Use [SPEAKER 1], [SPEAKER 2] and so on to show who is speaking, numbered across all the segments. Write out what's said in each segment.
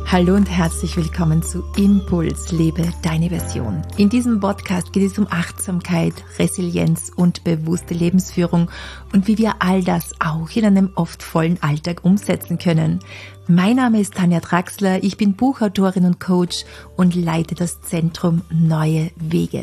[SPEAKER 1] Hallo und herzlich willkommen zu Impuls, lebe deine Version. In diesem Podcast geht es um Achtsamkeit, Resilienz und bewusste Lebensführung und wie wir all das auch in einem oft vollen Alltag umsetzen können. Mein Name ist Tanja Draxler, ich bin Buchautorin und Coach und leite das Zentrum Neue Wege.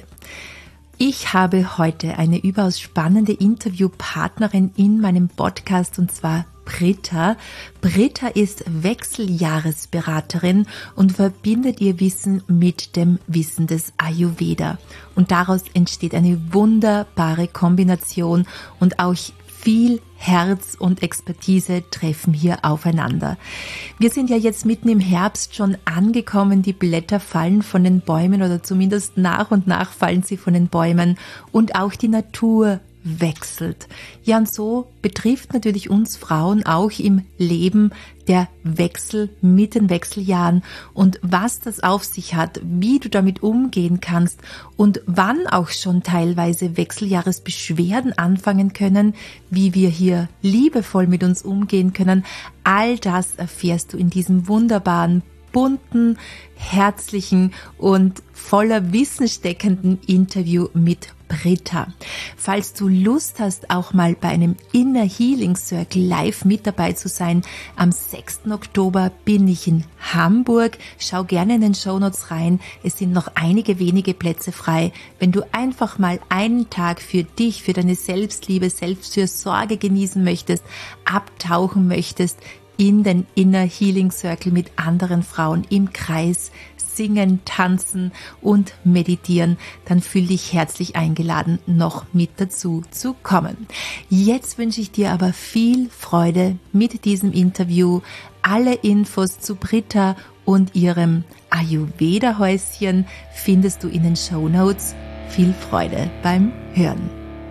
[SPEAKER 1] Ich habe heute eine überaus spannende Interviewpartnerin in meinem Podcast und zwar Britta. Britta ist Wechseljahresberaterin und verbindet ihr Wissen mit dem Wissen des Ayurveda. Und daraus entsteht eine wunderbare Kombination und auch viel Herz und Expertise treffen hier aufeinander. Wir sind ja jetzt mitten im Herbst schon angekommen, die Blätter fallen von den Bäumen oder zumindest nach und nach fallen sie von den Bäumen und auch die Natur wechselt. Ja, und so betrifft natürlich uns Frauen auch im Leben der Wechsel mit den Wechseljahren und was das auf sich hat, wie du damit umgehen kannst und wann auch schon teilweise Wechseljahresbeschwerden anfangen können, wie wir hier liebevoll mit uns umgehen können. All das erfährst du in diesem wunderbaren, bunten, herzlichen und voller Wissen steckenden Interview mit Britta. Falls du Lust hast, auch mal bei einem Inner Healing Circle live mit dabei zu sein, am 6. Oktober bin ich in Hamburg. Schau gerne in den Shownotes rein. Es sind noch einige wenige Plätze frei. Wenn du einfach mal einen Tag für dich, für deine Selbstliebe, Selbstfürsorge genießen möchtest, abtauchen möchtest, in den Inner Healing Circle mit anderen Frauen im Kreis singen, tanzen und meditieren, dann fühl dich herzlich eingeladen, noch mit dazu zu kommen. Jetzt wünsche ich dir aber viel Freude mit diesem Interview. Alle Infos zu Britta und ihrem Ayurveda-Häuschen findest du in den Shownotes. Viel Freude beim Hören.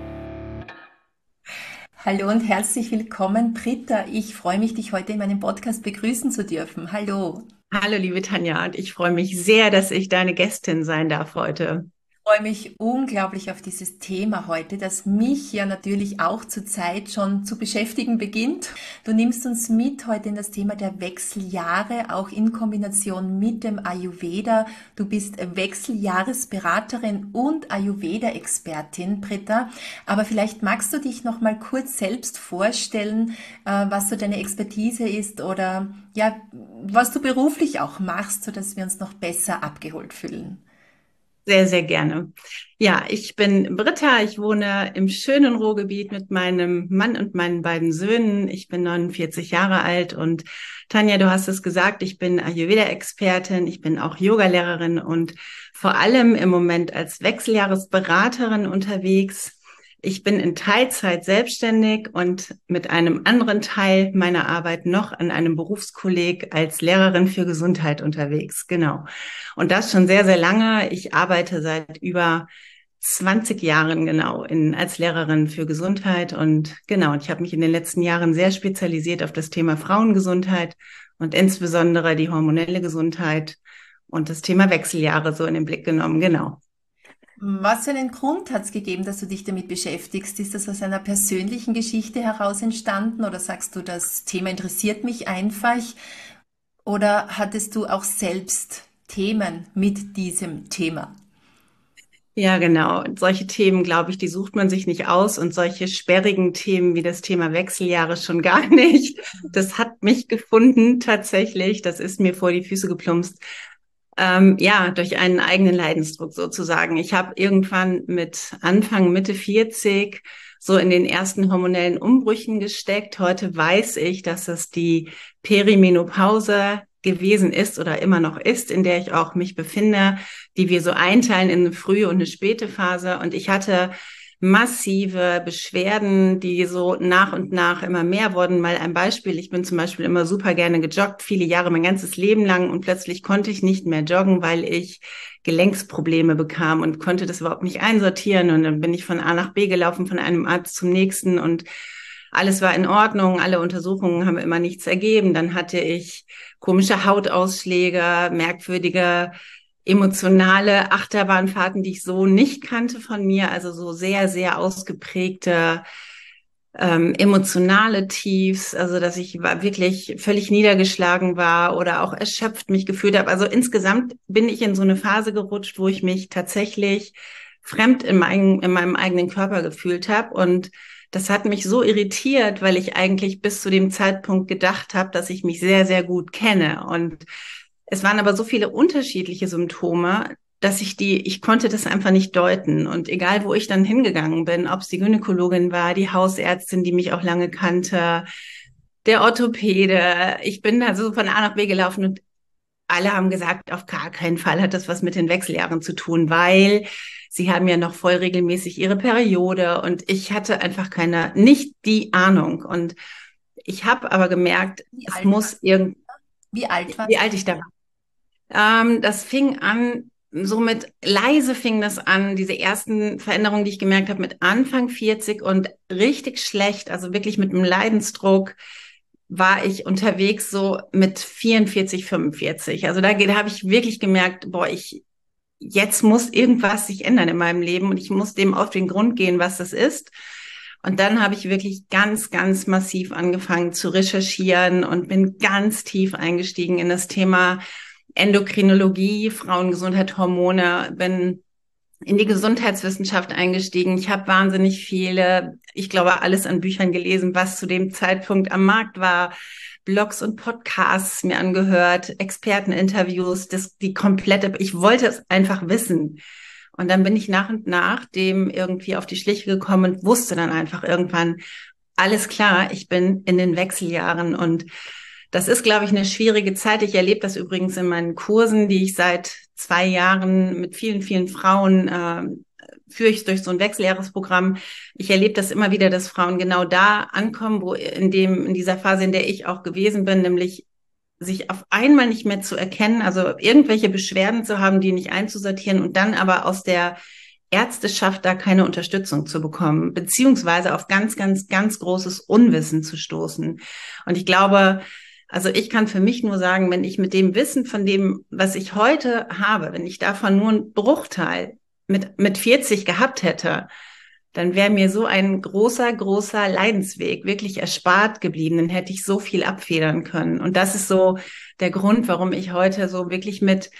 [SPEAKER 1] Hallo und herzlich willkommen, Britta. Ich freue mich, dich heute in meinem Podcast begrüßen zu dürfen. Hallo.
[SPEAKER 2] Hallo, liebe Tanja, und ich freue mich sehr, dass ich deine Gästin sein darf heute.
[SPEAKER 1] Ich freue mich unglaublich auf dieses Thema heute, das mich ja natürlich auch zurzeit schon zu beschäftigen beginnt. Du nimmst uns mit heute in das Thema der Wechseljahre, auch in Kombination mit dem Ayurveda. Du bist Wechseljahresberaterin und Ayurveda-Expertin, Britta. Aber vielleicht magst du dich noch mal kurz selbst vorstellen, was so deine Expertise ist oder ja, was du beruflich auch machst, sodass wir uns noch besser abgeholt fühlen.
[SPEAKER 2] Sehr, sehr gerne. Ja, ich bin Britta. Ich wohne im schönen Ruhrgebiet mit meinem Mann und meinen beiden Söhnen. Ich bin 49 Jahre alt und Tanja, du hast es gesagt, ich bin Ayurveda-Expertin. Ich bin auch Yogalehrerin und vor allem im Moment als Wechseljahresberaterin unterwegs. Ich bin in Teilzeit selbstständig und mit einem anderen Teil meiner Arbeit noch an einem Berufskolleg als Lehrerin für Gesundheit unterwegs. Genau. Und das schon sehr, sehr lange. Ich arbeite seit über 20 Jahren als Lehrerin für Gesundheit und ich habe mich in den letzten Jahren sehr spezialisiert auf das Thema Frauengesundheit und insbesondere die hormonelle Gesundheit und das Thema Wechseljahre so in den Blick genommen. Genau.
[SPEAKER 1] Was für einen Grund hat es gegeben, dass du dich damit beschäftigst? Ist das aus einer persönlichen Geschichte heraus entstanden oder sagst du, das Thema interessiert mich einfach? Oder hattest du auch selbst Themen mit diesem Thema?
[SPEAKER 2] Ja, genau. Und solche Themen, glaube ich, die sucht man sich nicht aus und solche sperrigen Themen wie das Thema Wechseljahre schon gar nicht. Das hat mich gefunden tatsächlich. Das ist mir vor die Füße geplumpst. Durch einen eigenen Leidensdruck sozusagen. Ich habe irgendwann mit Anfang, Mitte 40 so in den ersten hormonellen Umbrüchen gesteckt. Heute weiß ich, dass es die Perimenopause gewesen ist oder immer noch ist, in der ich auch mich befinde, die wir so einteilen in eine frühe und eine späte Phase. Und ich hatte massive Beschwerden, die so nach und nach immer mehr wurden. Mal ein Beispiel. Ich bin zum Beispiel immer super gerne gejoggt, viele Jahre, mein ganzes Leben lang. Und plötzlich konnte ich nicht mehr joggen, weil ich Gelenksprobleme bekam und konnte das überhaupt nicht einsortieren. Und dann bin ich von A nach B gelaufen, von einem Arzt zum nächsten und alles war in Ordnung. Alle Untersuchungen haben immer nichts ergeben. Dann hatte ich komische Hautausschläge, merkwürdige emotionale Achterbahnfahrten, die ich so nicht kannte von mir, also so sehr, sehr ausgeprägte emotionale Tiefs, also dass ich wirklich völlig niedergeschlagen war oder auch erschöpft mich gefühlt habe. Also insgesamt bin ich in so eine Phase gerutscht, wo ich mich tatsächlich fremd in meinem eigenen Körper gefühlt habe. Und das hat mich so irritiert, weil ich eigentlich bis zu dem Zeitpunkt gedacht habe, dass ich mich sehr, sehr gut kenne. Und es waren aber so viele unterschiedliche Symptome, dass ich konnte das einfach nicht deuten. Und egal, wo ich dann hingegangen bin, ob es die Gynäkologin war, die Hausärztin, die mich auch lange kannte, der Orthopäde, ich bin da so von A nach B gelaufen und alle haben gesagt, auf gar keinen Fall hat das was mit den Wechseljahren zu tun, weil sie haben ja noch voll regelmäßig ihre Periode und ich hatte einfach nicht die Ahnung. Und ich habe aber gemerkt,
[SPEAKER 1] Wie
[SPEAKER 2] es
[SPEAKER 1] alt
[SPEAKER 2] muss irgend,
[SPEAKER 1] Wie alt
[SPEAKER 2] wie
[SPEAKER 1] warst
[SPEAKER 2] alt ich da war. Das fing an, somit leise fing das an, diese ersten Veränderungen, die ich gemerkt habe, mit Anfang 40 und richtig schlecht, also wirklich mit einem Leidensdruck war ich unterwegs so mit 44, 45. Also da habe ich wirklich gemerkt, boah, jetzt muss irgendwas sich ändern in meinem Leben und ich muss dem auf den Grund gehen, was das ist. Und dann habe ich wirklich ganz, ganz massiv angefangen zu recherchieren und bin ganz tief eingestiegen in das Thema Endokrinologie, Frauengesundheit, Hormone, bin in die Gesundheitswissenschaft eingestiegen. Ich habe wahnsinnig viele, ich glaube, alles an Büchern gelesen, was zu dem Zeitpunkt am Markt war. Blogs und Podcasts mir angehört, Experteninterviews, ich wollte es einfach wissen. Und dann bin ich nach und nach dem irgendwie auf die Schliche gekommen und wusste dann einfach irgendwann, alles klar, ich bin in den Wechseljahren und das ist, glaube ich, eine schwierige Zeit. Ich erlebe das übrigens in meinen Kursen, die ich seit 2 Jahren mit vielen, vielen Frauen führe ich durch so ein Wechseljahresprogramm. Ich erlebe das immer wieder, dass Frauen genau da ankommen, in dieser Phase, in der ich auch gewesen bin, nämlich sich auf einmal nicht mehr zu erkennen, also irgendwelche Beschwerden zu haben, die nicht einzusortieren und dann aber aus der Ärzteschaft da keine Unterstützung zu bekommen, beziehungsweise auf ganz, ganz, ganz großes Unwissen zu stoßen. Und ich glaube, also ich kann für mich nur sagen, wenn ich mit dem Wissen von dem, was ich heute habe, wenn ich davon nur einen Bruchteil mit 40 gehabt hätte, dann wäre mir so ein großer, großer Leidensweg wirklich erspart geblieben. Dann hätte ich so viel abfedern können. Und das ist so der Grund, warum ich heute so wirklich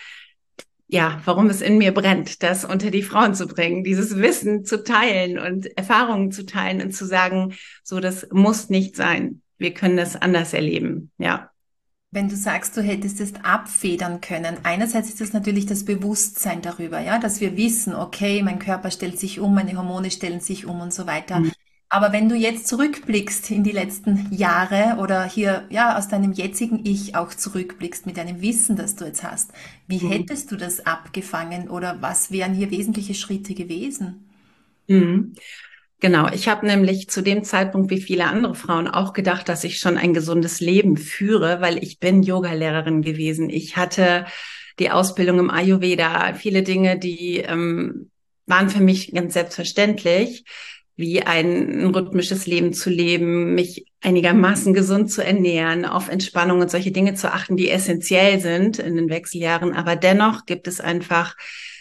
[SPEAKER 2] warum es in mir brennt, das unter die Frauen zu bringen, dieses Wissen zu teilen und Erfahrungen zu teilen und zu sagen, so, das muss nicht sein. Wir können das anders erleben. Ja.
[SPEAKER 1] Wenn du sagst, du hättest es abfedern können, einerseits ist das natürlich das Bewusstsein darüber, ja, dass wir wissen, okay, mein Körper stellt sich um, meine Hormone stellen sich um und so weiter. Aber wenn du jetzt zurückblickst in die letzten Jahre oder hier, ja, aus deinem jetzigen Ich auch zurückblickst mit deinem Wissen, das du jetzt hast, wie hättest du das abgefangen oder was wären hier wesentliche Schritte gewesen?
[SPEAKER 2] Mhm. Genau, ich habe nämlich zu dem Zeitpunkt wie viele andere Frauen auch gedacht, dass ich schon ein gesundes Leben führe, weil ich bin Yogalehrerin gewesen. Ich hatte die Ausbildung im Ayurveda, viele Dinge, die waren für mich ganz selbstverständlich, wie ein rhythmisches Leben zu leben, mich einigermaßen gesund zu ernähren, auf Entspannung und solche Dinge zu achten, die essentiell sind in den Wechseljahren. Aber dennoch gibt es einfach,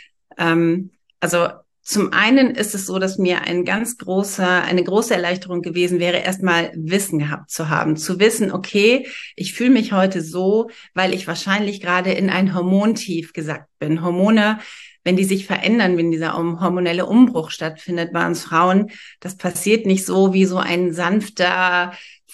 [SPEAKER 2] also zum einen ist es so, dass mir eine große Erleichterung gewesen wäre, erstmal Wissen gehabt zu haben, zu wissen, okay, ich fühle mich heute so, weil ich wahrscheinlich gerade in ein Hormontief gesackt bin. Hormone, wenn die sich verändern, wenn dieser hormonelle Umbruch stattfindet bei uns Frauen, das passiert nicht so wie so ein sanfter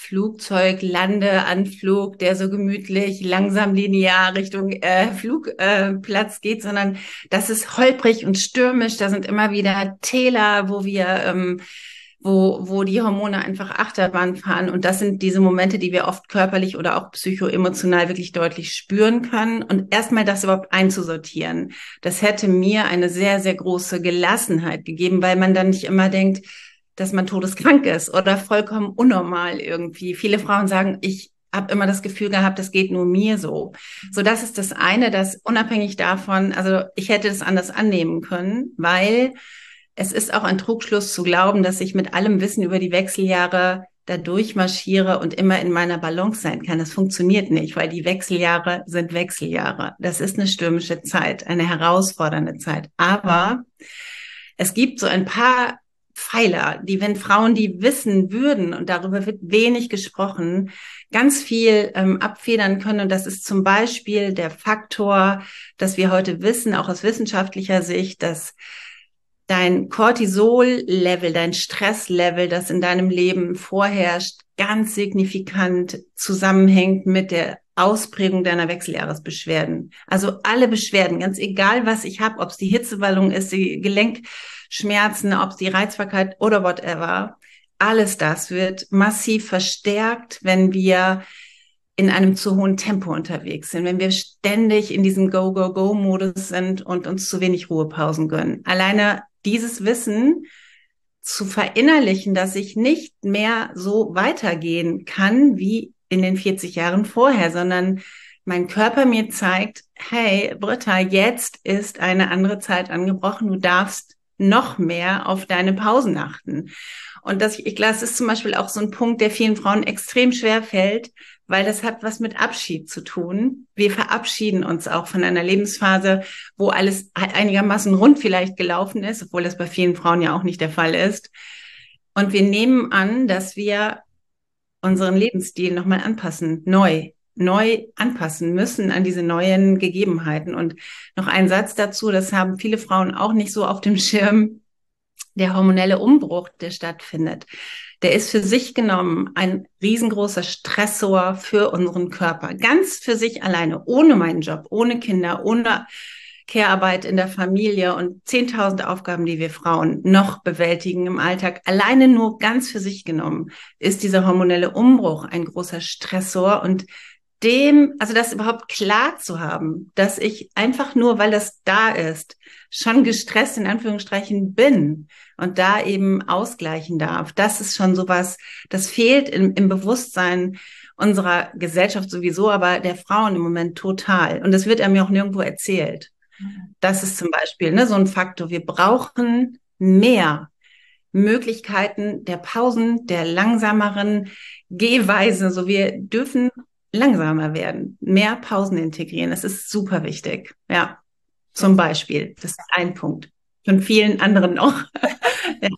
[SPEAKER 2] Flugzeuglandeanflug, der so gemütlich langsam linear Richtung Flugplatz geht, sondern das ist holprig und stürmisch. Da sind immer wieder Täler, wo die Hormone einfach Achterbahn fahren. Und das sind diese Momente, die wir oft körperlich oder auch psychoemotional wirklich deutlich spüren können. Und erstmal das überhaupt einzusortieren, das hätte mir eine sehr, sehr große Gelassenheit gegeben, weil man dann nicht immer denkt, dass man todeskrank ist oder vollkommen unnormal irgendwie. Viele Frauen sagen, ich habe immer das Gefühl gehabt, das geht nur mir so. So, das ist das eine, dass unabhängig davon, also ich hätte das anders annehmen können, weil es ist auch ein Trugschluss zu glauben, dass ich mit allem Wissen über die Wechseljahre da durchmarschiere und immer in meiner Balance sein kann. Das funktioniert nicht, weil die Wechseljahre sind Wechseljahre. Das ist eine stürmische Zeit, eine herausfordernde Zeit. Aber es gibt so ein paar Pfeiler, die, wenn Frauen die wissen würden, und darüber wird wenig gesprochen, ganz viel abfedern können. Und das ist zum Beispiel der Faktor, dass wir heute wissen, auch aus wissenschaftlicher Sicht, dass dein Cortisol-Level, dein Stresslevel, das in deinem Leben vorherrscht, ganz signifikant zusammenhängt mit der Ausprägung deiner Wechseljahresbeschwerden. Also alle Beschwerden, ganz egal, was ich habe, ob es die Hitzewallung ist, die Gelenkschmerzen, ob es die Reizbarkeit oder whatever, alles das wird massiv verstärkt, wenn wir in einem zu hohen Tempo unterwegs sind, wenn wir ständig in diesem Go-Go-Go-Modus sind und uns zu wenig Ruhepausen gönnen. Alleine dieses Wissen zu verinnerlichen, dass ich nicht mehr so weitergehen kann wie in den 40 Jahren vorher, sondern mein Körper mir zeigt, hey, Britta, jetzt ist eine andere Zeit angebrochen, du darfst noch mehr auf deine Pausen achten. Und ich glaube, das ist zum Beispiel auch so ein Punkt, der vielen Frauen extrem schwer fällt, weil das hat was mit Abschied zu tun. Wir verabschieden uns auch von einer Lebensphase, wo alles einigermaßen rund vielleicht gelaufen ist, obwohl das bei vielen Frauen ja auch nicht der Fall ist. Und wir nehmen an, dass wir unseren Lebensstil nochmal anpassen, neu anpassen müssen an diese neuen Gegebenheiten. Und noch ein Satz dazu, das haben viele Frauen auch nicht so auf dem Schirm, der hormonelle Umbruch, der stattfindet. Der ist für sich genommen ein riesengroßer Stressor für unseren Körper. Ganz für sich alleine, ohne meinen Job, ohne Kinder, ohne Care-Arbeit in der Familie und 10.000 Aufgaben, die wir Frauen noch bewältigen im Alltag. Alleine nur ganz für sich genommen ist dieser hormonelle Umbruch ein großer Stressor und also das überhaupt klar zu haben, dass ich einfach nur, weil das da ist, schon gestresst in Anführungsstrichen bin und da eben ausgleichen darf. Das ist schon sowas, das fehlt im Bewusstsein unserer Gesellschaft sowieso, aber der Frauen im Moment total. Und das wird einem ja auch nirgendwo erzählt. Das ist zum Beispiel so ein Faktor. Wir brauchen mehr Möglichkeiten der Pausen, der langsameren Gehweise. So, wir dürfen langsamer werden, mehr Pausen integrieren. Das ist super wichtig. Ja, zum Beispiel. Das ist ein Punkt. Von vielen anderen noch. Ja.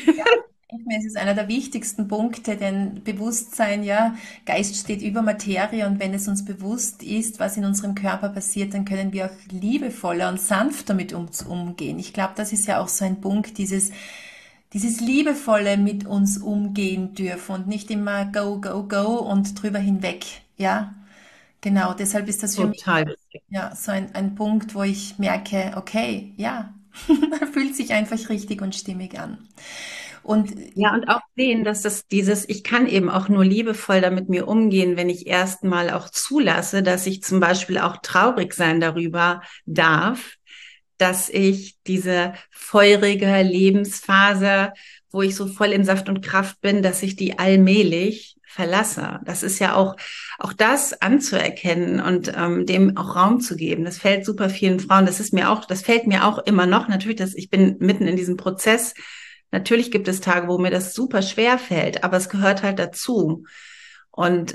[SPEAKER 1] Es ist einer der wichtigsten Punkte, denn Bewusstsein, ja, Geist steht über Materie und wenn es uns bewusst ist, was in unserem Körper passiert, dann können wir auch liebevoller und sanfter mit uns umgehen. Ich glaube, das ist ja auch so ein Punkt, dieses liebevolle mit uns umgehen dürfen und nicht immer go, go, go und drüber hinweg, ja. Genau, deshalb ist das für mich
[SPEAKER 2] Total.
[SPEAKER 1] ja so ein Punkt, wo ich merke, okay, ja, fühlt sich einfach richtig und stimmig an. Und
[SPEAKER 2] Ja, und auch sehen, dass ich kann eben auch nur liebevoll damit mir umgehen, wenn ich erstmal auch zulasse, dass ich zum Beispiel auch traurig sein darüber darf, dass ich diese feurige Lebensphase, wo ich so voll in Saft und Kraft bin, dass ich die allmählich verlasse. Das ist ja auch das anzuerkennen und dem auch Raum zu geben. Das fällt super vielen Frauen. Das fällt mir auch immer noch. Natürlich, ich bin mitten in diesem Prozess. Natürlich gibt es Tage, wo mir das super schwer fällt, aber es gehört halt dazu. Und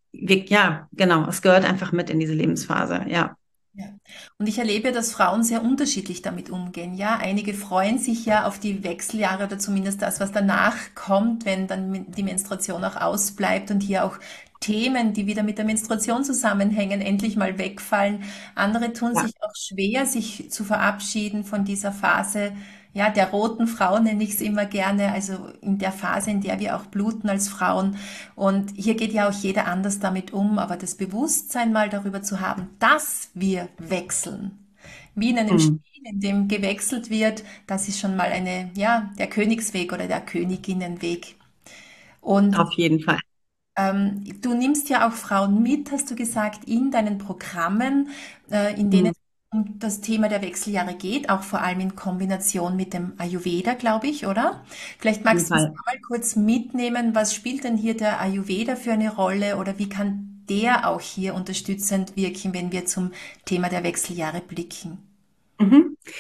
[SPEAKER 2] ja, genau, es gehört einfach mit in diese Lebensphase, ja.
[SPEAKER 1] ja. Und ich erlebe, dass Frauen sehr unterschiedlich damit umgehen. Ja, einige freuen sich ja auf die Wechseljahre oder zumindest das, was danach kommt, wenn dann die Menstruation auch ausbleibt und hier auch Themen, die wieder mit der Menstruation zusammenhängen, endlich mal wegfallen. Andere tun
[SPEAKER 2] Ja.
[SPEAKER 1] sich auch schwer, sich zu verabschieden von dieser Phase, ja, der roten Frau nenne ich es immer gerne, also in der Phase, in der wir auch bluten als Frauen. Und hier geht ja auch jeder anders damit um, aber das Bewusstsein mal darüber zu haben, dass wir wechseln, wie in einem
[SPEAKER 2] Hm.
[SPEAKER 1] Spiel, in dem gewechselt wird, das ist schon mal ja, der Königsweg oder der Königinnenweg. Und
[SPEAKER 2] Auf jeden Fall.
[SPEAKER 1] du nimmst ja auch Frauen mit, hast du gesagt, in deinen Programmen, in denen
[SPEAKER 2] Hm.
[SPEAKER 1] es um das Thema der Wechseljahre geht, auch vor allem in Kombination mit dem Ayurveda, glaube ich, oder? Vielleicht
[SPEAKER 2] Auf jeden
[SPEAKER 1] magst du uns
[SPEAKER 2] Fall.
[SPEAKER 1] mal kurz mitnehmen, was spielt denn hier der Ayurveda für eine Rolle oder wie kann der auch hier unterstützend wirken, wenn wir zum Thema der Wechseljahre blicken?
[SPEAKER 2] Mhm.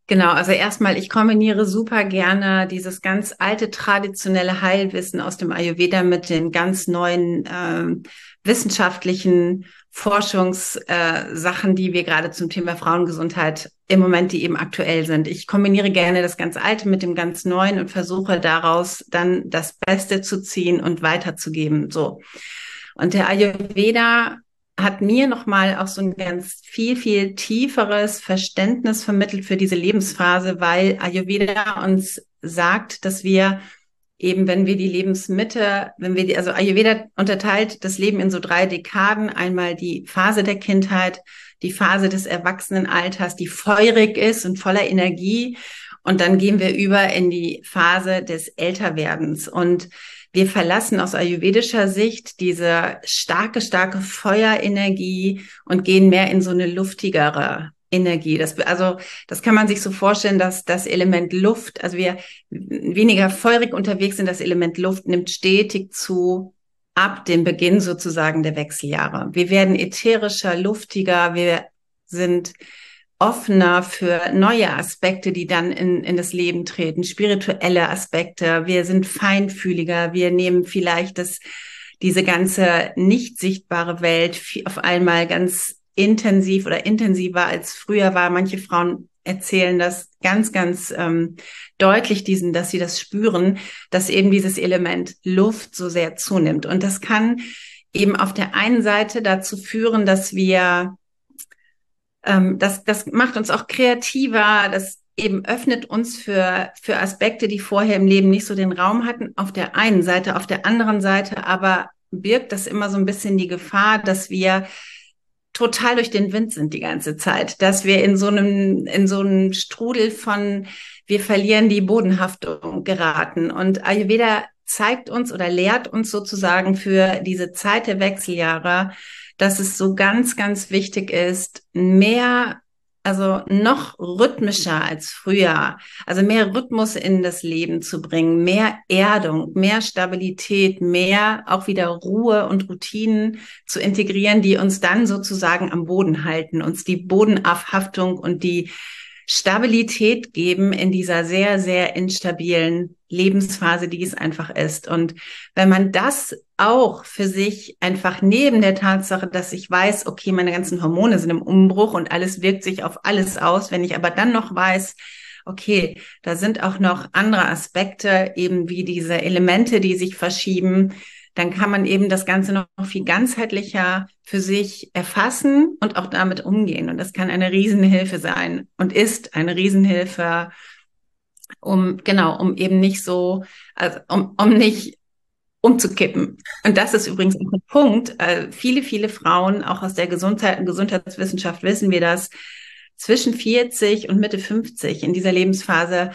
[SPEAKER 2] Genau, also erstmal, ich kombiniere super gerne dieses ganz alte traditionelle Heilwissen aus dem Ayurveda mit den ganz neuen wissenschaftlichen Forschungssachen, die wir gerade zum Thema Frauengesundheit im Moment, die eben aktuell sind. Ich kombiniere gerne das ganz Alte mit dem ganz Neuen und versuche daraus dann das Beste zu ziehen und weiterzugeben. So. Und der Ayurveda hat mir nochmal auch so ein ganz viel tieferes Verständnis vermittelt für diese Lebensphase, weil Ayurveda uns sagt, dass wir eben, wenn wir die Lebensmitte, also Ayurveda unterteilt das Leben in so 3 Dekaden. Einmal die Phase der Kindheit, die Phase des Erwachsenenalters, die feurig ist und voller Energie. Und dann gehen wir über in die Phase des Älterwerdens. Und wir verlassen aus ayurvedischer Sicht diese starke Feuerenergie und gehen mehr in so eine luftigere Energie. Das kann man sich so vorstellen, dass das Element Luft, also wir weniger feurig unterwegs sind, das Element Luft nimmt stetig zu ab dem Beginn sozusagen der Wechseljahre. Wir werden ätherischer, luftiger, wir sind offener für neue Aspekte, die dann in das Leben treten, spirituelle Aspekte. Wir sind feinfühliger, wir nehmen vielleicht diese ganze nicht sichtbare Welt auf einmal ganz intensiv oder intensiver als früher war. Manche Frauen erzählen das ganz deutlich, dass sie das spüren, dass eben dieses Element Luft so sehr zunimmt. Und das kann eben auf der einen Seite dazu führen, dass wir das macht uns auch kreativer, das eben öffnet uns für Aspekte, die vorher im Leben nicht so den Raum hatten, auf der einen Seite. Auf der anderen Seite aber birgt das immer so ein bisschen die Gefahr, dass wir total durch den Wind sind die ganze Zeit, dass wir in so einem Strudel von, wir verlieren die Bodenhaftung geraten. Und Ayurveda zeigt uns oder lehrt uns sozusagen für diese Zeit der Wechseljahre, dass es so ganz wichtig ist, also noch rhythmischer als früher, also mehr Rhythmus in das Leben zu bringen, mehr Erdung, mehr Stabilität, mehr auch wieder Ruhe und Routinen zu integrieren, die uns dann sozusagen am Boden halten, uns die Bodenhaftung und die Stabilität geben in dieser sehr instabilen Lebensphase, die es einfach ist. Und wenn man das auch für sich einfach neben der Tatsache, dass ich weiß, okay, meine ganzen Hormone sind im Umbruch und alles wirkt sich auf alles aus, wenn ich aber dann noch weiß, okay, da sind auch noch andere Aspekte, eben wie diese Elemente, die sich verschieben, dann kann man eben das Ganze noch viel ganzheitlicher für sich erfassen und auch damit umgehen. Und das kann eine Riesenhilfe sein und ist eine Riesenhilfe, um eben nicht so, also um nicht umzukippen. Und das ist übrigens auch ein Punkt. Viele Frauen, auch aus der Gesundheitswissenschaft wissen wir das, zwischen 40 und Mitte 50 in dieser Lebensphase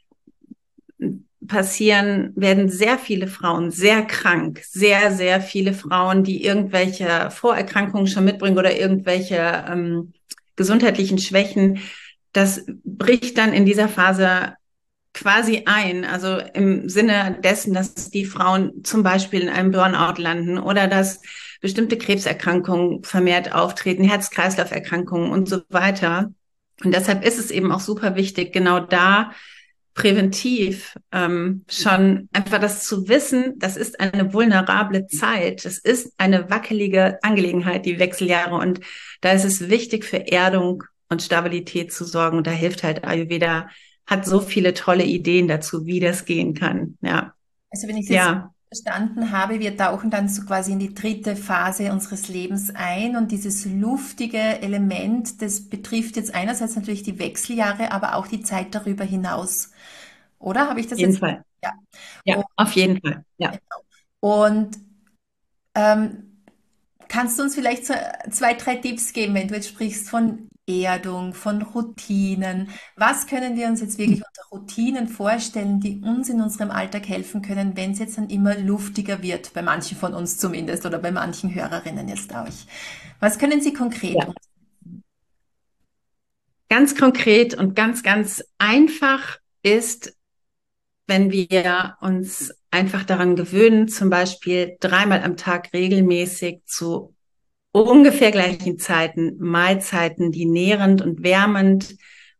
[SPEAKER 2] werden sehr viele Frauen sehr krank, sehr viele Frauen, die irgendwelche Vorerkrankungen schon mitbringen oder irgendwelche gesundheitlichen Schwächen. Das bricht dann in dieser Phase quasi ein, also im Sinne dessen, dass die Frauen zum Beispiel in einem Burnout landen oder dass bestimmte Krebserkrankungen vermehrt auftreten, Herz-Kreislauf-Erkrankungen und so weiter. Und deshalb ist es eben auch super wichtig, genau da präventiv schon einfach das zu wissen, das ist eine vulnerable Zeit, das ist eine wackelige Angelegenheit, die Wechseljahre, und da ist es wichtig, für Erdung und Stabilität zu sorgen, und da hilft halt Ayurveda, hat so viele tolle Ideen dazu, wie das gehen kann. Ja.
[SPEAKER 1] Also wenn ich es jetzt verstanden habe, wir tauchen dann so quasi in die 3. Phase unseres Lebens ein, und dieses luftige Element, das betrifft jetzt einerseits natürlich die Wechseljahre, aber auch die Zeit darüber hinaus. Oder habe ich das
[SPEAKER 2] jetzt? Auf jeden Fall.
[SPEAKER 1] Ja.
[SPEAKER 2] Ja, auf jeden Fall. Ja.
[SPEAKER 1] Und kannst du uns vielleicht so 2, 3 Tipps geben, wenn du jetzt sprichst von Erdung, von Routinen? Was können wir uns jetzt wirklich unter Routinen vorstellen, die uns in unserem Alltag helfen können, wenn es jetzt dann immer luftiger wird, bei manchen von uns zumindest oder bei manchen Hörerinnen jetzt auch? Was können Sie konkret umsetzen?
[SPEAKER 2] Ganz konkret und ganz einfach ist, wenn wir uns einfach daran gewöhnen, zum Beispiel 3-mal am Tag regelmäßig zu ungefähr gleichen Zeiten Mahlzeiten, die nährend und wärmend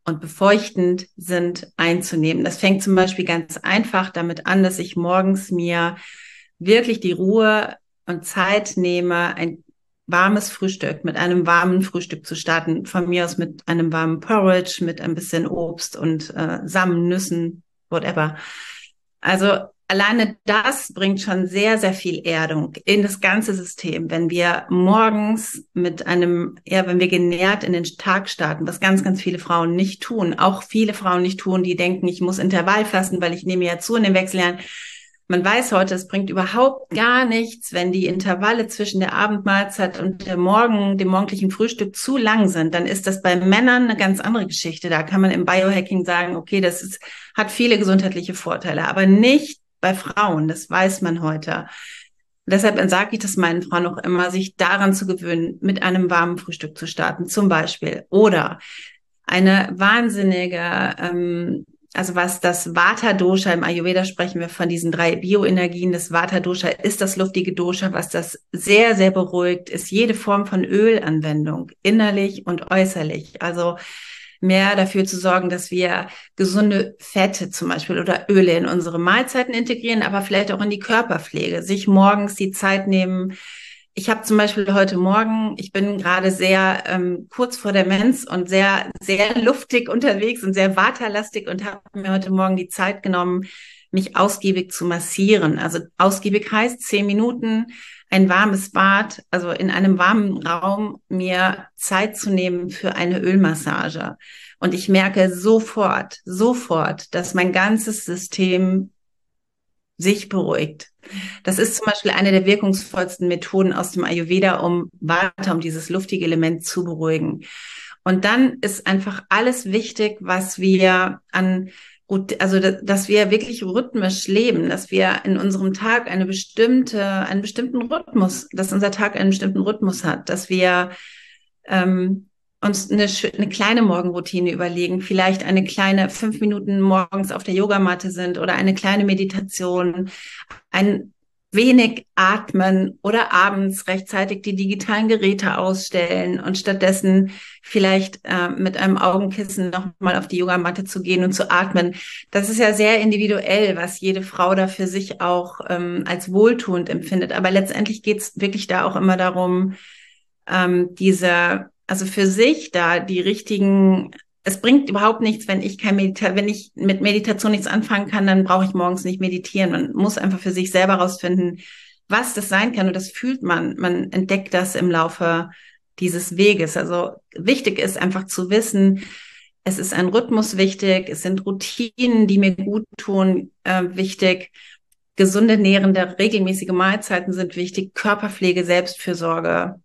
[SPEAKER 2] und befeuchtend sind, einzunehmen. Das fängt zum Beispiel ganz einfach damit an, dass ich morgens mir wirklich die Ruhe und Zeit nehme, ein warmes Frühstück, mit einem warmen Frühstück zu starten. Von mir aus mit einem warmen Porridge, mit ein bisschen Obst und Samen, Nüssen, whatever. Also alleine das bringt schon sehr, sehr viel Erdung in das ganze System. Wenn wir morgens mit einem, ja, wenn wir genährt in den Tag starten, was ganz, ganz viele Frauen nicht tun, auch viele Frauen nicht tun, die denken, ich muss Intervallfasten, weil ich nehme ja zu in den Wechseljahren. Man weiß heute, es bringt überhaupt gar nichts, wenn die Intervalle zwischen der Abendmahlzeit und dem morgendlichen Frühstück zu lang sind. Dann ist das bei Männern eine ganz andere Geschichte. Da kann man im Biohacking sagen, okay, hat viele gesundheitliche Vorteile, aber nicht bei Frauen. Das weiß man heute. Deshalb sage ich das meinen Frauen auch immer, sich daran zu gewöhnen, mit einem warmen Frühstück zu starten, zum Beispiel. Oder eine wahnsinnige, also was das Vata-Dosha, im Ayurveda sprechen wir von diesen 3 Bioenergien. Das Vata-Dosha ist das luftige Dosha, was das sehr, sehr beruhigt, ist jede Form von Ölanwendung, innerlich und äußerlich. Also mehr dafür zu sorgen, dass wir gesunde Fette zum Beispiel oder Öle in unsere Mahlzeiten integrieren, aber vielleicht auch in die Körperpflege, sich morgens die Zeit nehmen. Ich habe zum Beispiel heute Morgen, ich bin gerade sehr kurz vor der Mens und sehr, sehr luftig unterwegs und sehr waterlastig und habe mir heute Morgen die Zeit genommen, mich ausgiebig zu massieren. Also ausgiebig heißt 10 Minuten, ein warmes Bad, also in einem warmen Raum mir Zeit zu nehmen für eine Ölmassage. Und ich merke sofort, dass mein ganzes System sich beruhigt. Das ist zum Beispiel eine der wirkungsvollsten Methoden aus dem Ayurveda, um Vata, um dieses luftige Element zu beruhigen. Und dann ist einfach alles wichtig, was wir also dass wir wirklich rhythmisch leben, dass wir in unserem Tag einen bestimmten Rhythmus, dass unser Tag einen bestimmten Rhythmus hat, dass wir uns eine kleine Morgenroutine überlegen, vielleicht eine kleine 5 Minuten morgens auf der Yogamatte sind oder eine kleine Meditation, ein wenig atmen oder abends rechtzeitig die digitalen Geräte ausstellen und stattdessen vielleicht mit einem Augenkissen nochmal auf die Yogamatte zu gehen und zu atmen. Das ist ja sehr individuell, was jede Frau da für sich auch als wohltuend empfindet. Aber letztendlich geht es wirklich da auch immer darum, also für sich da die richtigen, es bringt überhaupt nichts, wenn ich wenn ich mit Meditation nichts anfangen kann, dann brauche ich morgens nicht meditieren. Man muss einfach für sich selber rausfinden, was das sein kann. Und das fühlt man. Man entdeckt das im Laufe dieses Weges. Also wichtig ist einfach zu wissen, es ist ein Rhythmus wichtig, es sind Routinen, die mir gut tun, wichtig. Gesunde, nährende, regelmäßige Mahlzeiten sind wichtig. Körperpflege, Selbstfürsorge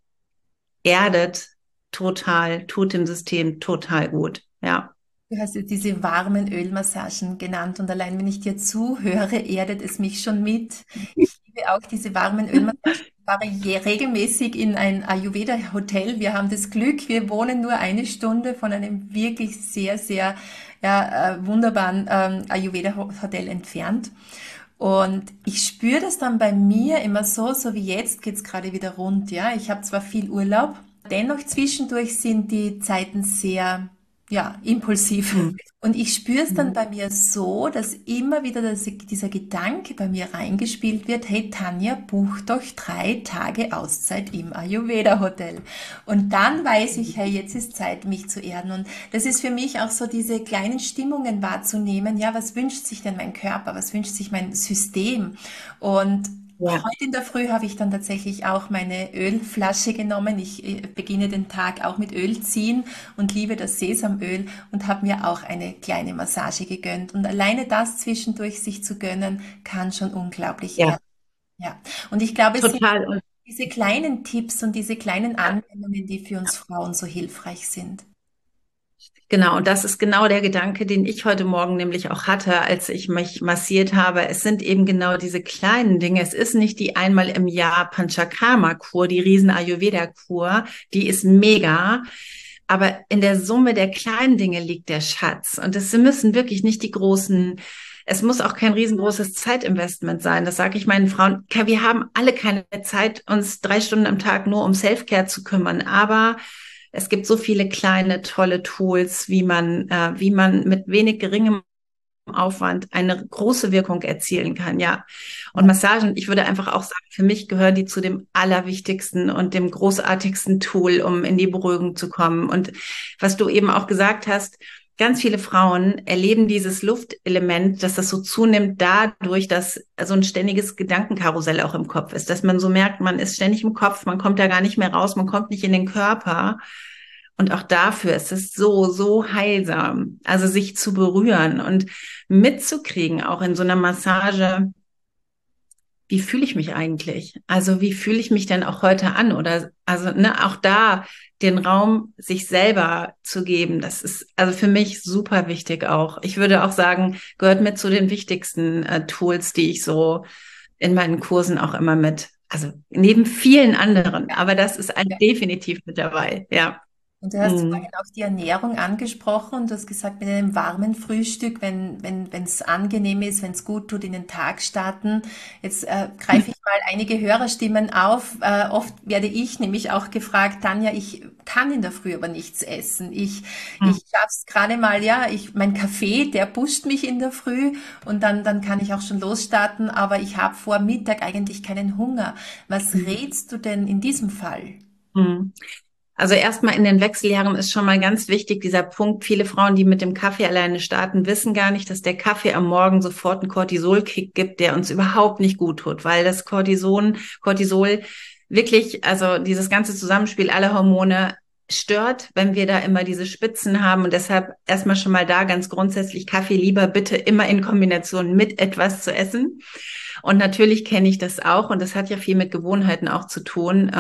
[SPEAKER 2] erdet total, tut dem System total gut. Ja.
[SPEAKER 1] Du hast jetzt diese warmen Ölmassagen genannt und allein wenn ich dir zuhöre, erdet es mich schon mit. Ich liebe auch diese warmen Ölmassagen. Ich fahre regelmäßig in ein Ayurveda-Hotel. Wir haben das Glück, wir wohnen nur 1 Stunde von einem wirklich sehr, sehr wunderbaren Ayurveda-Hotel entfernt. Und ich spüre das dann bei mir immer so wie jetzt geht's gerade wieder rund, ja. Ich habe zwar viel Urlaub, dennoch zwischendurch sind die Zeiten sehr, impulsiv. Und ich spüre es dann bei mir so, dass immer wieder dieser Gedanke bei mir reingespielt wird, hey Tanja, buch doch 3 Tage Auszeit im Ayurveda-Hotel. Und dann weiß ich, hey, jetzt ist Zeit, mich zu erden. Und das ist für mich auch so, diese kleinen Stimmungen wahrzunehmen. Ja, was wünscht sich denn mein Körper? Was wünscht sich mein System? Und heute in der Früh habe ich dann tatsächlich auch meine Ölflasche genommen. Ich beginne den Tag auch mit Öl ziehen und liebe das Sesamöl und habe mir auch eine kleine Massage gegönnt. Und alleine das zwischendurch sich zu gönnen, kann schon unglaublich werden. Ja. Und ich glaube, es sind diese kleinen Tipps und diese kleinen Anwendungen, die für uns Frauen so hilfreich sind.
[SPEAKER 2] Genau, und das ist genau der Gedanke, den ich heute Morgen nämlich auch hatte, als ich mich massiert habe. Es sind eben genau diese kleinen Dinge. Es ist nicht die einmal im Jahr Panchakarma-Kur, die Riesen-Ayurveda-Kur, die ist mega. Aber in der Summe der kleinen Dinge liegt der Schatz. Und es müssen wirklich nicht es muss auch kein riesengroßes Zeitinvestment sein. Das sage ich meinen Frauen. Wir haben alle keine Zeit, uns 3 Stunden am Tag nur um Selfcare zu kümmern. Aber Es gibt so viele kleine, tolle Tools, wie man mit wenig geringem Aufwand eine große Wirkung erzielen kann, ja. Und Massagen, ich würde einfach auch sagen, für mich gehören die zu dem allerwichtigsten und dem großartigsten Tool, um in die Beruhigung zu kommen. Und was du eben auch gesagt hast, ganz viele Frauen erleben dieses Luftelement, dass das so zunimmt dadurch, dass so ein ständiges Gedankenkarussell auch im Kopf ist, dass man so merkt, man ist ständig im Kopf, man kommt da gar nicht mehr raus, man kommt nicht in den Körper. Und auch dafür ist es so, so heilsam, also sich zu berühren und mitzukriegen, auch in so einer Massage, wie fühle ich mich eigentlich? Also wie fühle ich mich denn auch heute an? Oder also ne, auch da den Raum sich selber zu geben, das ist also für mich super wichtig auch. Ich würde auch sagen, gehört mit zu den wichtigsten Tools, die ich so in meinen Kursen auch immer also neben vielen anderen, aber das ist definitiv mit dabei, ja.
[SPEAKER 1] Und du hast
[SPEAKER 2] Mhm.
[SPEAKER 1] vorhin auch die Ernährung angesprochen und du hast gesagt, mit einem warmen Frühstück, wenn es angenehm ist, wenn es gut tut, in den Tag starten. Jetzt greife ich mal einige Hörerstimmen auf. Oft werde ich nämlich auch gefragt, Tanja, ich kann in der Früh aber nichts essen. Ich schaffe es gerade mal, ja, mein Kaffee, der pusht mich in der Früh und dann kann ich auch schon losstarten, aber ich habe vor Mittag eigentlich keinen Hunger. Was rätst du denn in diesem Fall?
[SPEAKER 2] Mhm. Also erstmal in den Wechseljahren ist schon mal ganz wichtig dieser Punkt. Viele Frauen, die mit dem Kaffee alleine starten, wissen gar nicht, dass der Kaffee am Morgen sofort einen Cortisol-Kick gibt, der uns überhaupt nicht gut tut, weil das Cortisol wirklich, also dieses ganze Zusammenspiel aller Hormone stört, wenn wir da immer diese Spitzen haben. Und deshalb erstmal schon mal da ganz grundsätzlich Kaffee lieber bitte immer in Kombination mit etwas zu essen. Und natürlich kenne ich das auch. Und das hat ja viel mit Gewohnheiten auch zu tun.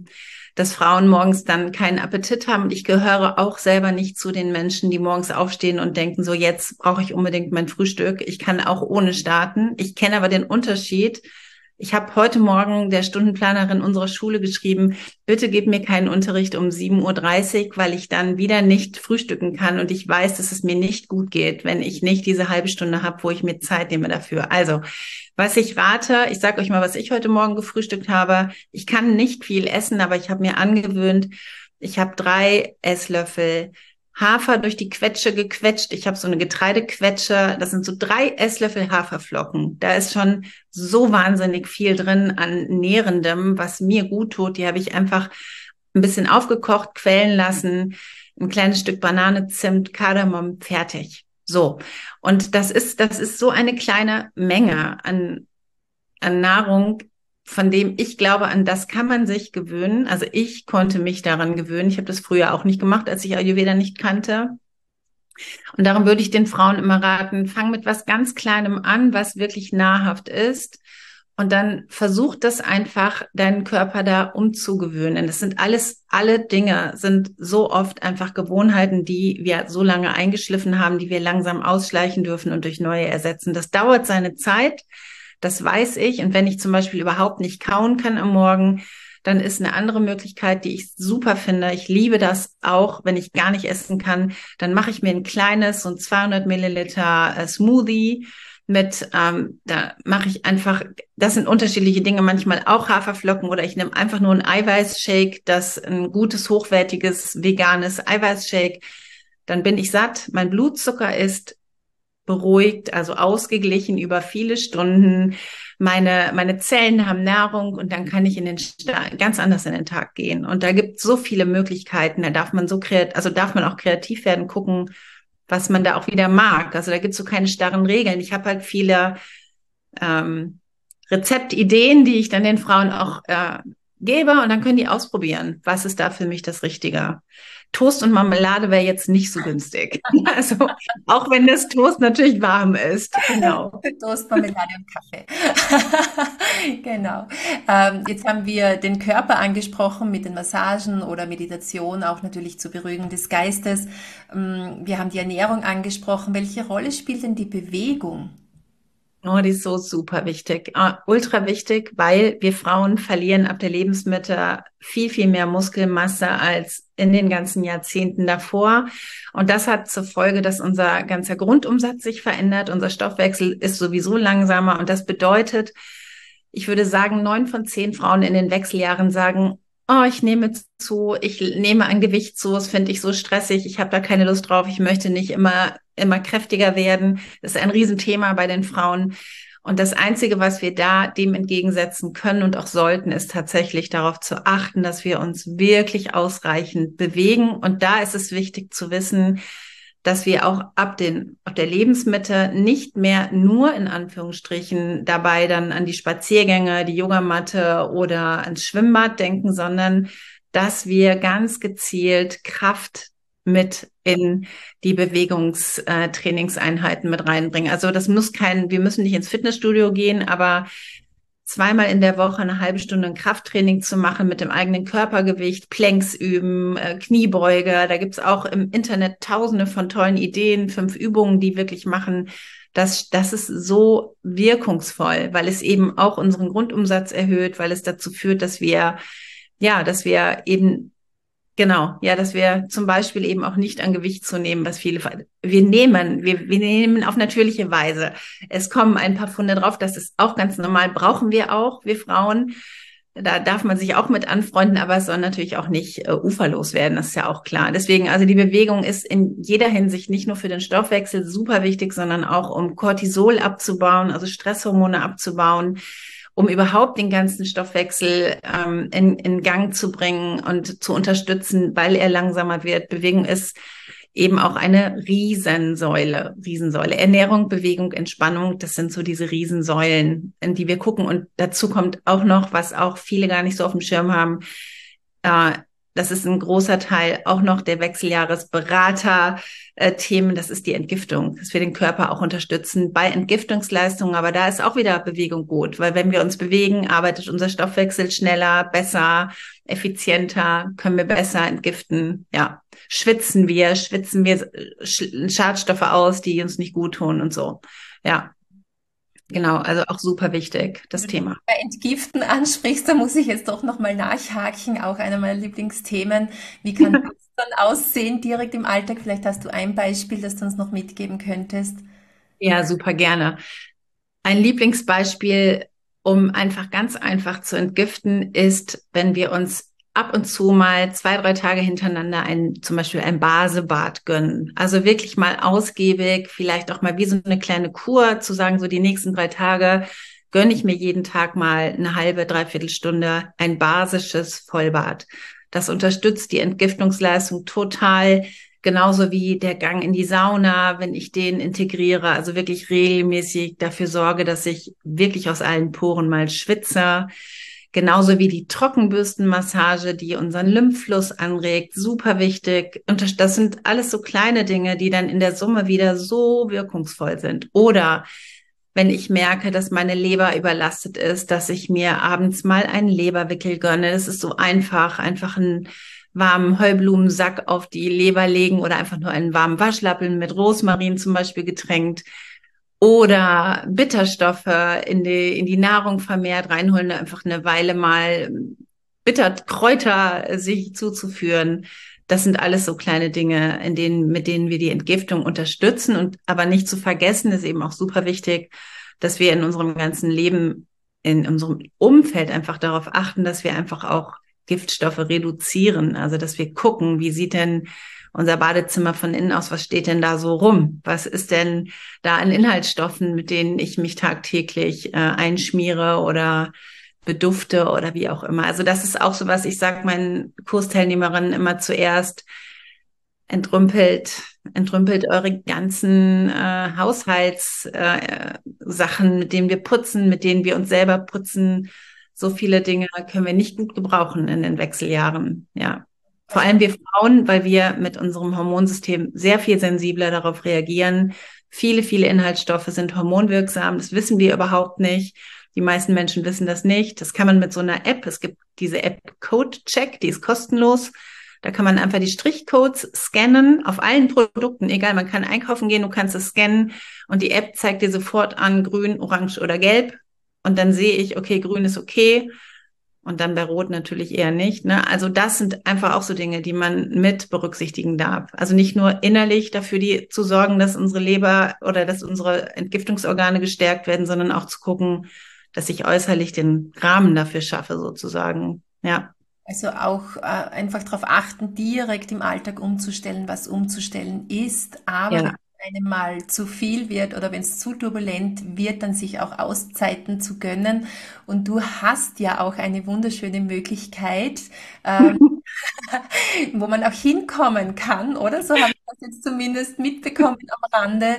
[SPEAKER 2] Dass Frauen morgens dann keinen Appetit haben. Und ich gehöre auch selber nicht zu den Menschen, die morgens aufstehen und denken, so jetzt brauche ich unbedingt mein Frühstück. Ich kann auch ohne starten. Ich kenne aber den Unterschied. Ich habe heute Morgen der Stundenplanerin unserer Schule geschrieben, bitte gib mir keinen Unterricht um 7:30 Uhr, weil ich dann wieder nicht frühstücken kann und ich weiß, dass es mir nicht gut geht, wenn ich nicht diese halbe Stunde habe, wo ich mir Zeit nehme dafür. Also, was ich rate, ich sage euch mal, was ich heute Morgen gefrühstückt habe. Ich kann nicht viel essen, aber ich habe mir angewöhnt, ich habe 3 Esslöffel Hafer durch die Quetsche gequetscht. Ich habe so eine Getreidequetsche. Das sind so 3 Esslöffel Haferflocken. Da ist schon so wahnsinnig viel drin an Nährendem, was mir gut tut. Die habe ich einfach ein bisschen aufgekocht, quellen lassen. Ein kleines Stück Banane, Zimt, Kardamom, fertig. So. Und das ist so eine kleine Menge an Nahrung, von dem ich glaube, an das kann man sich gewöhnen. Also ich konnte mich daran gewöhnen. Ich habe das früher auch nicht gemacht, als ich Ayurveda nicht kannte. Und darum würde ich den Frauen immer raten, fang mit was ganz Kleinem an, was wirklich nahrhaft ist. Und dann versuch das einfach, deinen Körper da umzugewöhnen. Das sind alle Dinge sind so oft einfach Gewohnheiten, die wir so lange eingeschliffen haben, die wir langsam ausschleichen dürfen und durch neue ersetzen. Das dauert seine Zeit. Das weiß ich. Und wenn ich zum Beispiel überhaupt nicht kauen kann am Morgen, dann ist eine andere Möglichkeit, die ich super finde. Ich liebe das auch, wenn ich gar nicht essen kann. Dann mache ich mir ein kleines, so ein 200 Milliliter Smoothie mit, da mache ich einfach, das sind unterschiedliche Dinge, manchmal auch Haferflocken oder ich nehme einfach nur ein Eiweißshake, das ein gutes, hochwertiges, veganes Eiweißshake. Dann bin ich satt, mein Blutzucker ist beruhigt, also ausgeglichen über viele Stunden. Meine Zellen haben Nahrung und dann kann ich ganz anders in den Tag gehen. Und da gibt es so viele Möglichkeiten. Da darf man darf man auch kreativ werden, gucken, was man da auch wieder mag. Also da gibt es so keine starren Regeln. Ich habe halt viele Rezeptideen, die ich dann den Frauen auch gebe und dann können die ausprobieren, was ist da für mich das Richtige. Toast und Marmelade wäre jetzt nicht so günstig. Also auch wenn das Toast natürlich warm ist. Genau.
[SPEAKER 1] Toast, Marmelade und Kaffee. Genau. Jetzt haben wir den Körper angesprochen mit den Massagen oder Meditation, auch natürlich zur Beruhigung des Geistes. Wir haben die Ernährung angesprochen. Welche Rolle spielt denn die Bewegung?
[SPEAKER 2] Oh, die ist so super wichtig. Ultra wichtig, weil wir Frauen verlieren ab der Lebensmitte viel, viel mehr Muskelmasse als in den ganzen Jahrzehnten davor. Und das hat zur Folge, dass unser ganzer Grundumsatz sich verändert. Unser Stoffwechsel ist sowieso langsamer. Und das bedeutet, ich würde sagen, 9 von 10 Frauen in den Wechseljahren sagen, oh, ich nehme zu, ich nehme an Gewicht zu, das finde ich so stressig, ich habe da keine Lust drauf, ich möchte nicht immer kräftiger werden. Das ist ein Riesenthema bei den Frauen. Und das Einzige, was wir da dem entgegensetzen können und auch sollten, ist tatsächlich darauf zu achten, dass wir uns wirklich ausreichend bewegen. Und da ist es wichtig zu wissen, dass wir auch ab der Lebensmitte nicht mehr nur in Anführungsstrichen dabei dann an die Spaziergänge, die Yogamatte oder ans Schwimmbad denken, sondern dass wir ganz gezielt Kraft mit in die Bewegungstrainingseinheiten mit reinbringen. Also wir müssen nicht ins Fitnessstudio gehen, aber zweimal in der Woche eine halbe Stunde ein Krafttraining zu machen mit dem eigenen Körpergewicht, Planks üben, Kniebeuge. Da gibt's auch im Internet tausende von tollen Ideen, 5 Übungen, die wirklich machen. Das ist so wirkungsvoll, weil es eben auch unseren Grundumsatz erhöht, weil es dazu führt, dass wir eben genau, ja, dass wir zum Beispiel eben auch nicht an Gewicht zunehmen, was wir nehmen auf natürliche Weise. Es kommen ein paar Pfunde drauf, das ist auch ganz normal, brauchen wir auch, wir Frauen. Da darf man sich auch mit anfreunden, aber es soll natürlich auch nicht uferlos werden, das ist ja auch klar. Deswegen, also die Bewegung ist in jeder Hinsicht nicht nur für den Stoffwechsel super wichtig, sondern auch um Cortisol abzubauen, also Stresshormone abzubauen, um überhaupt den ganzen Stoffwechsel in Gang zu bringen und zu unterstützen, weil er langsamer wird. Bewegung ist eben auch eine Riesensäule. Ernährung, Bewegung, Entspannung, das sind so diese Riesensäulen, in die wir gucken. Und dazu kommt auch noch, was auch viele gar nicht so auf dem Schirm haben, das ist ein großer Teil auch noch der Wechseljahresberater-Themen. Das ist die Entgiftung, dass wir den Körper auch unterstützen bei Entgiftungsleistungen. Aber da ist auch wieder Bewegung gut, weil wenn wir uns bewegen, arbeitet unser Stoffwechsel schneller, besser, effizienter, können wir besser entgiften. Ja, schwitzen wir Schadstoffe aus, die uns nicht gut tun und so. Ja. Genau, also auch super wichtig, das Thema.
[SPEAKER 1] Bei Entgiften ansprichst, da muss ich jetzt doch nochmal nachhaken, auch einer meiner Lieblingsthemen. Wie kann das dann aussehen direkt im Alltag? Vielleicht hast du ein Beispiel, das du uns noch mitgeben könntest.
[SPEAKER 2] Ja, super gerne. Ein Lieblingsbeispiel, um einfach ganz einfach zu entgiften, ist, wenn wir uns ab und zu mal 2, 3 Tage hintereinander zum Beispiel ein Basebad gönnen. Also wirklich mal ausgiebig, vielleicht auch mal wie so eine kleine Kur, zu sagen, so die nächsten 3 Tage gönne ich mir jeden Tag mal eine halbe, dreiviertel Stunde ein basisches Vollbad. Das unterstützt die Entgiftungsleistung total. Genauso wie der Gang in die Sauna, wenn ich den integriere, also wirklich regelmäßig dafür sorge, dass ich wirklich aus allen Poren mal schwitze. Genauso wie die Trockenbürstenmassage, die unseren Lymphfluss anregt, super wichtig. Und das sind alles so kleine Dinge, die dann in der Summe wieder so wirkungsvoll sind. Oder wenn ich merke, dass meine Leber überlastet ist, dass ich mir abends mal einen Leberwickel gönne. Das ist so einfach einen warmen Heublumensack auf die Leber legen oder einfach nur einen warmen Waschlappen mit Rosmarin zum Beispiel getränkt. Oder Bitterstoffe in die Nahrung vermehrt reinholen, einfach eine Weile mal Bitterkräuter sich zuzuführen. Das sind alles so kleine Dinge, mit denen wir die Entgiftung unterstützen. Und aber nicht zu vergessen, ist eben auch super wichtig, dass wir in unserem ganzen Leben, in unserem Umfeld einfach darauf achten, dass wir einfach auch Giftstoffe reduzieren. Also, dass wir gucken, wie sieht denn unser Badezimmer von innen aus, was steht denn da so rum? Was ist denn da an Inhaltsstoffen, mit denen ich mich tagtäglich einschmiere oder bedufte oder wie auch immer? Also das ist auch so was, ich sage meinen Kursteilnehmerinnen immer zuerst, entrümpelt eure ganzen Haushaltssachen, mit denen wir putzen, mit denen wir uns selber putzen. So viele Dinge können wir nicht gut gebrauchen in den Wechseljahren, ja. Vor allem wir Frauen, weil wir mit unserem Hormonsystem sehr viel sensibler darauf reagieren. Viele, viele Inhaltsstoffe sind hormonwirksam. Das wissen wir überhaupt nicht. Die meisten Menschen wissen das nicht. Das kann man mit so einer App, es gibt diese App CodeCheck, die ist kostenlos. Da kann man einfach die Strichcodes scannen auf allen Produkten, egal, man kann einkaufen gehen, du kannst es scannen und die App zeigt dir sofort an, grün, orange oder gelb. Und dann sehe ich, okay, grün ist okay. Und dann bei Rot natürlich eher nicht, ne? Also das sind einfach auch so Dinge, die man mit berücksichtigen darf. Also nicht nur innerlich dafür zu sorgen, dass unsere Leber oder dass unsere Entgiftungsorgane gestärkt werden, sondern auch zu gucken, dass ich äußerlich den Rahmen dafür schaffe, sozusagen. Ja.
[SPEAKER 1] Also auch einfach darauf achten, direkt im Alltag umzustellen, was umzustellen ist. Aber wenn
[SPEAKER 2] Ja.
[SPEAKER 1] es einem mal zu viel wird oder wenn es zu turbulent wird, dann sich auch Auszeiten zu gönnen. Und du hast ja auch eine wunderschöne Möglichkeit, ähm, wo man auch hinkommen kann, oder? So habe ich das jetzt zumindest mitbekommen am Rande.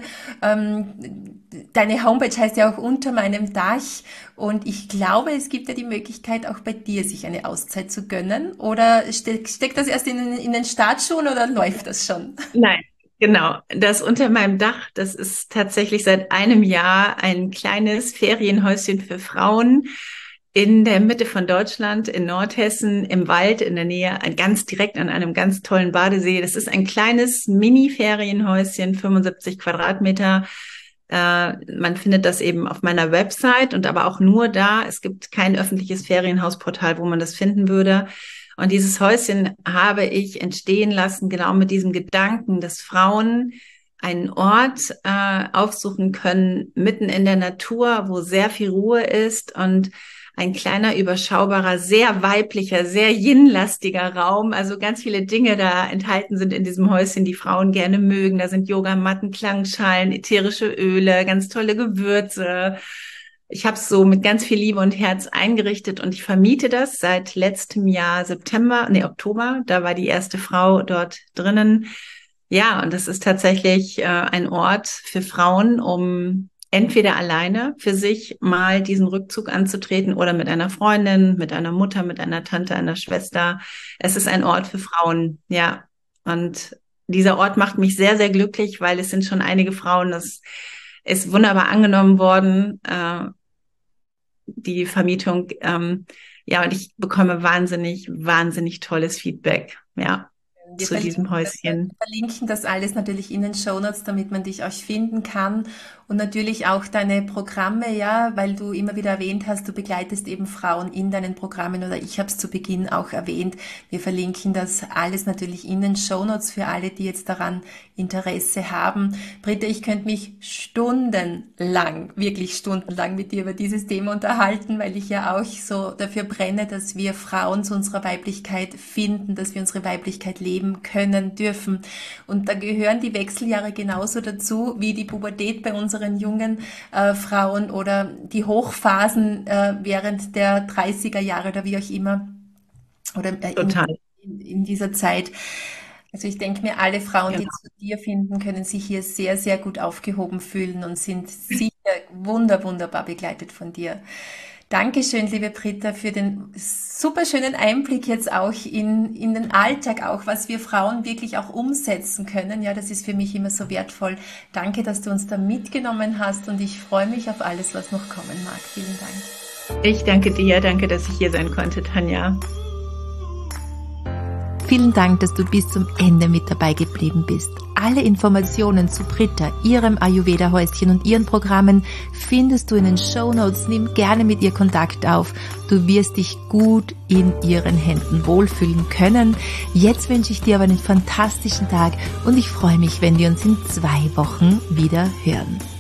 [SPEAKER 1] Deine Homepage heißt ja auch Unter meinem Dach und ich glaube, es gibt ja die Möglichkeit, auch bei dir sich eine Auszeit zu gönnen. Oder steckt das erst in den Startschuhen oder läuft das schon?
[SPEAKER 2] Nein, genau. Das unter meinem Dach, das ist tatsächlich seit einem Jahr ein kleines Ferienhäuschen für Frauen in der Mitte von Deutschland, in Nordhessen, im Wald, in der Nähe, ganz direkt an einem ganz tollen Badesee. Das ist ein kleines Mini-Ferienhäuschen, 75 Quadratmeter. Man findet das eben auf meiner Website und aber auch nur da. Es gibt kein öffentliches Ferienhausportal, wo man das finden würde. Und dieses Häuschen habe ich entstehen lassen, genau mit diesem Gedanken, dass Frauen einen Ort aufsuchen können, mitten in der Natur, wo sehr viel Ruhe ist und ein kleiner, überschaubarer, sehr weiblicher, sehr yin-lastiger Raum. Also ganz viele Dinge da enthalten sind in diesem Häuschen, die Frauen gerne mögen. Da sind Yogamatten, Klangschalen, ätherische Öle, ganz tolle Gewürze. Ich habe es so mit ganz viel Liebe und Herz eingerichtet und ich vermiete das seit letztem Jahr Oktober. Da war die erste Frau dort drinnen. Ja, und das ist tatsächlich ein Ort für Frauen, um entweder alleine für sich mal diesen Rückzug anzutreten oder mit einer Freundin, mit einer Mutter, mit einer Tante, einer Schwester. Es ist ein Ort für Frauen, ja. Und dieser Ort macht mich sehr, sehr glücklich, weil es sind schon einige Frauen, das ist wunderbar angenommen worden, die Vermietung. Ja, und ich bekomme wahnsinnig, wahnsinnig tolles Feedback, ja,
[SPEAKER 1] Wir
[SPEAKER 2] zu diesem Häuschen.
[SPEAKER 1] verlinken das alles natürlich in den Shownotes, damit man dich auch finden kann. Und natürlich auch deine Programme, ja, weil du immer wieder erwähnt hast, du begleitest eben Frauen in deinen Programmen oder ich habe es zu Beginn auch erwähnt. Wir verlinken das alles natürlich in den Shownotes für alle, die jetzt daran Interesse haben. Britta, ich könnte mich stundenlang, wirklich stundenlang mit dir über dieses Thema unterhalten, weil ich ja auch so dafür brenne, dass wir Frauen zu unserer Weiblichkeit finden, dass wir unsere Weiblichkeit leben können, dürfen. Und da gehören die Wechseljahre genauso dazu wie die Pubertät bei unseren jungen Frauen oder die Hochphasen während der 30er Jahre oder wie auch immer oder
[SPEAKER 2] Total.
[SPEAKER 1] in dieser Zeit. Also ich denke mir, alle Frauen, die
[SPEAKER 2] Genau.
[SPEAKER 1] zu dir finden, können sich hier sehr, sehr gut aufgehoben fühlen und sind sicher wunderbar begleitet von dir. Dankeschön, liebe Britta, für den super schönen Einblick jetzt auch in den Alltag, auch was wir Frauen wirklich auch umsetzen können. Ja, das ist für mich immer so wertvoll. Danke, dass du uns da mitgenommen hast und ich freue mich auf alles, was noch kommen mag. Vielen Dank.
[SPEAKER 2] Ich danke dir, danke, dass ich hier sein konnte, Tanja.
[SPEAKER 1] Vielen Dank, dass du bis zum Ende mit dabei geblieben bist. Alle Informationen zu Britta, ihrem Ayurveda-Häuschen und ihren Programmen findest du in den Shownotes. Nimm gerne mit ihr Kontakt auf. Du wirst dich gut in ihren Händen wohlfühlen können. Jetzt wünsche ich dir aber einen fantastischen Tag und ich freue mich, wenn wir uns in 2 Wochen wieder hören.